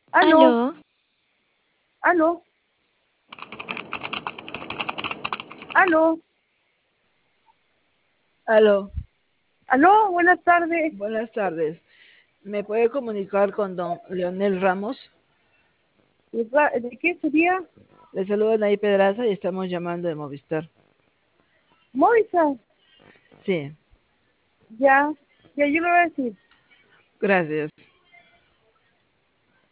Aló, Aló, aló, aló, Aló, aló, buenas tardes. buenas tardes. ¿Me puede comunicar con don Leonel Ramos? ¿De qué sería? Le saluda Nay Pedraza y estamos llamando de Movistar. Movistar. Sí, Ya, ya yo le voy a decir. gracias.